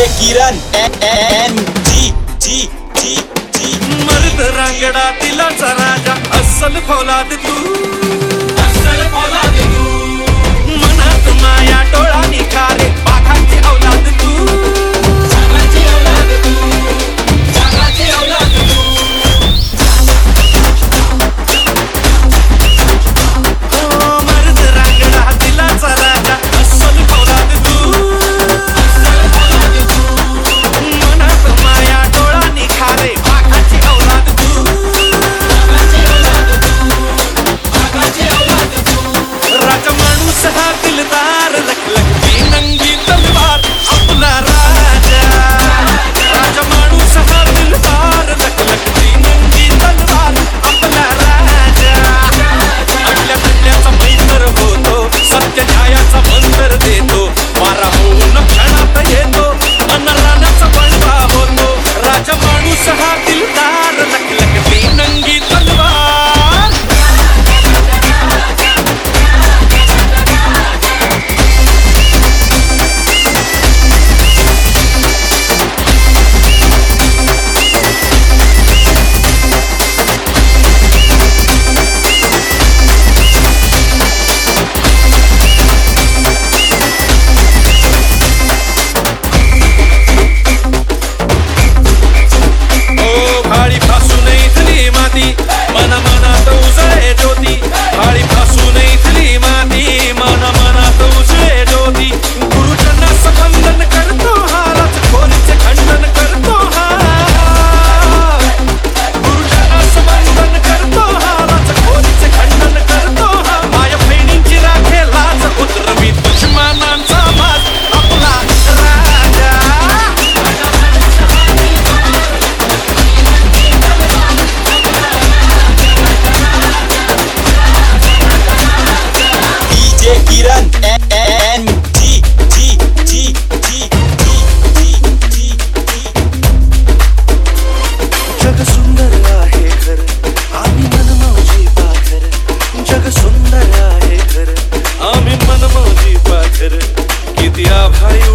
DJ किरण N G जी जी जी मर्द रांगडा दिलाचा राजा अस्सल फौलाद तू मनात माया डोळा निखारे बाघाची औलाद तू मर्द रांगडा दिलाचा राजा अस्सल फौलाद तू मनात माया डोळा निखारे बाघाची औलाद तू राजा माणूस हा दिलदार लखलखती नंगी तलवार आपला राजा राजा माणूस हा दिलदार लखलखती नंगी तलवार आपला राजा अडल्या तडल्याचा मैत्र होतो सत्य न्यायाचा मंत्र देतो मारा होऊन क्षणात येतो अनरानाचा बळवा होतो राजा माणूस हा दिलदार लखलखती नंगी तलवार भाळी फासून इथली माती मना मनात उजळे ज्योती भाळी फासून इथली माती मना मनात उजळे ज्योती गुरुजनास वंदन करतो हा राजखोरीचे खंडन करतो हा गुरुजनास वंदन करतो हा राजखोरीचे खंडन करतो हा माया बहिणींची राखे लाज उतरवी दुश्मनांचा माज आपला राजा डीजे किरण एन जी जी जी जी जी जी जग सुंदर आहे खर आम्ही मनमौजी पाखर जग सुंदर आहे खर आम्ही मनमौजी पाखर किती आभारी